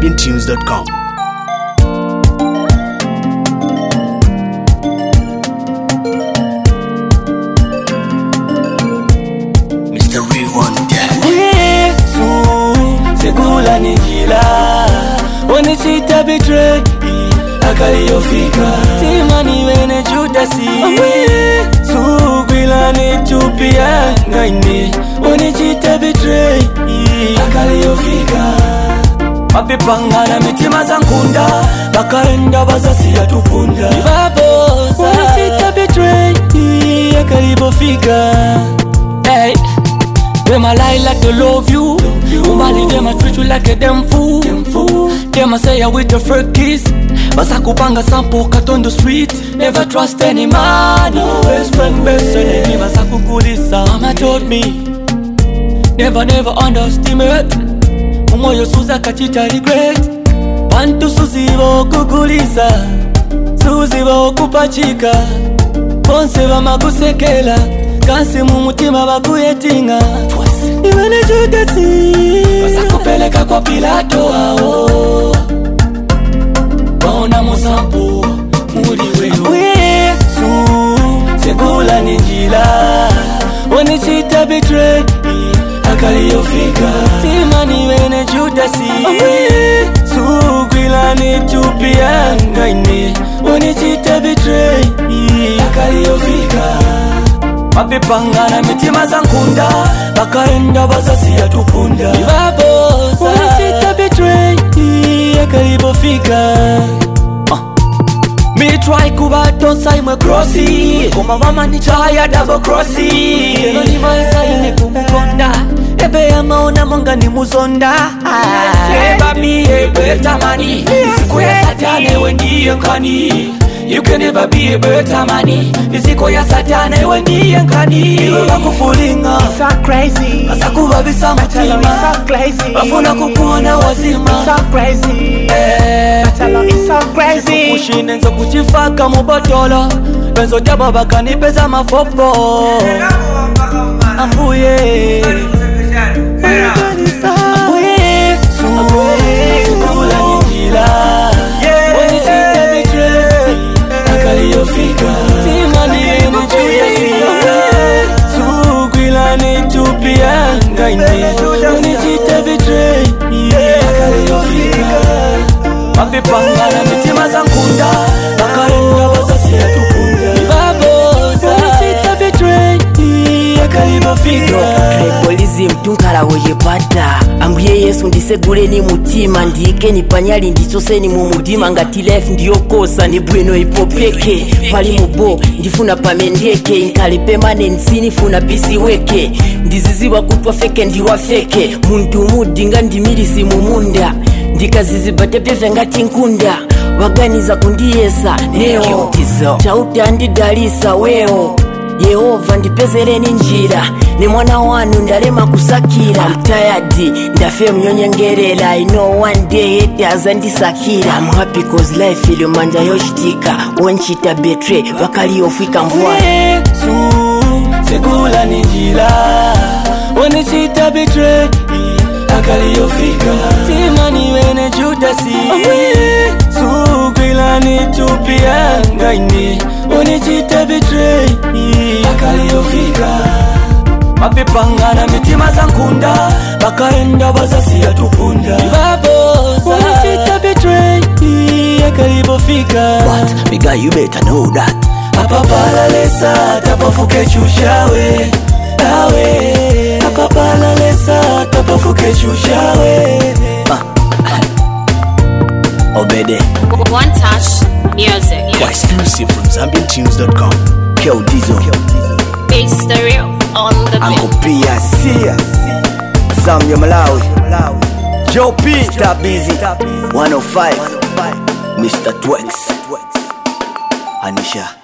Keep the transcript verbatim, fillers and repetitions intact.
zambian tunes dot com. Mister Rewonder. Yesu segula nijila wanichita betray akaliyofika timani wene Judasi sugwila nitupia ngaine wanichita betray akaliyofika mapipangana mitima zankunda bakaenda bazasi ya tupunda babosa wanichita betray akaliyofika. Hey, them a lie like they love you. Umbali them a treat you like a damn fool. Them a say I with a fake kiss. Basakupanga sample cut on the street. Never trust any man. Best friend, best enemy. Basakukulisa. Mama told me never, never underestimate. Umoyo suza kachita regret. Pantu suzibo kukulisa. Suzibo kupachika. Konseva makusekela. Kasi mumutima bakuyetinga Iwene Judasi basakupeleka kwa Pilato hao Baona musampo muri wewe Yesu segula nijila wanichita betray akaliyofika timani wene Judasi sugwila nitupia ngaine wanichita betray akaliyofika mapipangana mitima zankunda bakaenda bazasi ya tupunda babosa wanichita betray akalibofika. uh. Me try kubato saimwe crossi Kuma mama ni chaya double crossi Keno ni maisa ine kumukonda Ebe ya maona monga ni muzonda Eba mi ebe tamani Siku ya satane wendiye nkani You can never be a better money. Isiko ya satane wendi yankani Iwa kufulinga It's so crazy. Asakuwa bisa mutima It's so crazy. Afuna kukuona wazima It's so crazy. Eh It's so crazy. Kushine nzo kuchifaka mubotola Benzo jaba bakani peza mafopo Ambuye Ambuye Sukula nijila Wanichita betray akaliyofika timani wene Judasi sugwila nitupia ngaine wanichita betray akaliyofika mapipangana mitima zankunda bakaenda bazasi ya tupunda babosa wanichita betray akaliyofika. Tribalism tunkara wejepata ambuye Yesu ndisegule ni mutima ndike ni panyali ndichose ni mumudima ngati life ndiyo kosa ni bwino ipopeke pali mubo ndifuna pamendeke inkale permanency nifuna pisi weke ndiziziwa kutwa feke ndiwa feke muntu mudinga ndimirisi mumunda ndikazizibate pyefe ngati nkunda waganiza kundiyesa neo chauta ndidalisa weo Yehova ndipezereni njira ni mwana wanu ndalema kusakira I'm tired ndafe mnyonyengerera I know one day haters andisakira I'm happy cause life ili manja yoshitika wonchita betray wakaliyofika mvua Yesu segula nijila wanichita betray akaliyofika timani wene Judasi sugwila nitupia ngaine wanichita betray akaliyofika mapipangana mitima zankunda bakaenda bazasi ya tupunda babosa wanichita betray akalibofika. But bigger you better know that Apapala lesa tapafuke chushawe awe Apapala lesa tapafuke chushawe Obede One Touch Music. exclusive from zambian tunes dot com. Kel Dizo Big stereo on the Uncle beat. P I C Zamyo Malawi Joe P Stop Busy one oh five Mister Twex Anisha